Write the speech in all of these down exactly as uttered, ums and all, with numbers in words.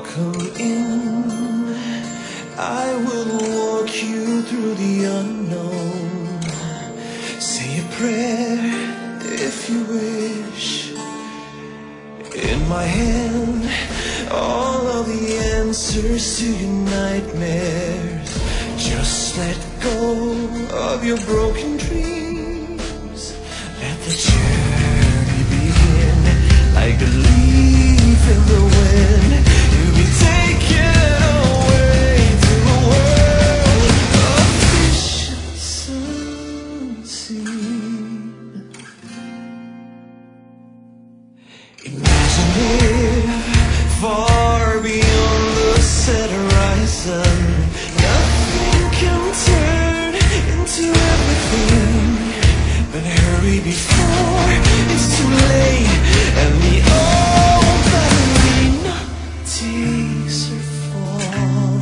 Come in, I will walk you through the unknown. Say a prayer if you wish. In my hand, all of the answers to your nightmares. Just let go of your broken dreams. Let the journey begin. Like a leaf in the wind, you'll be taken away to a world of visions unseen. Imagine if far beyond the set horizon, nothing can turn into everything. But hurry before it's too late, and the old ballerina takes her fall.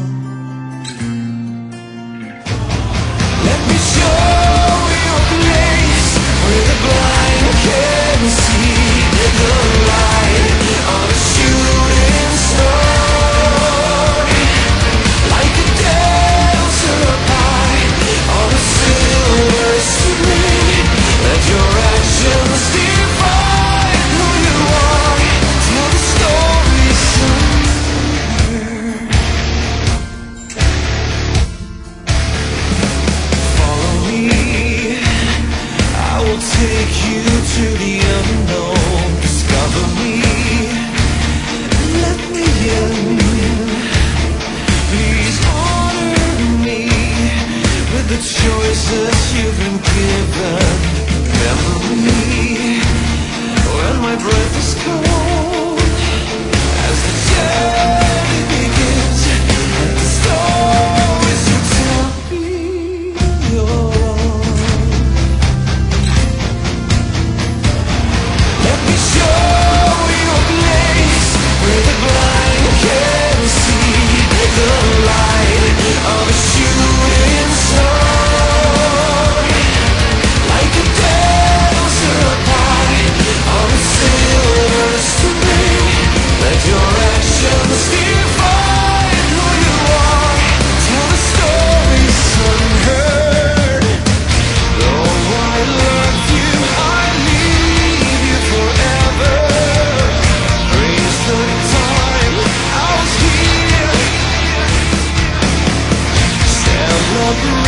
Let me show you a place where the blind can see the light on a shooting star. Like a dancer high on a silver string, let your actions define who you are. Tell the story somewhere. Follow me, I will take you to the unknown. Discover me, let me in. Please honor me with the choices you've been given. Remember me when my breath is cold, as the journey begins, and the stories you tell me your own. Let me show you a place where the blind can see the light of a shooting star. Like a dancer high on a silver string, let your actions define who you are. Tell the stories unheard. Though I love you, I leave you forever. Praise the time I was here. Stand up.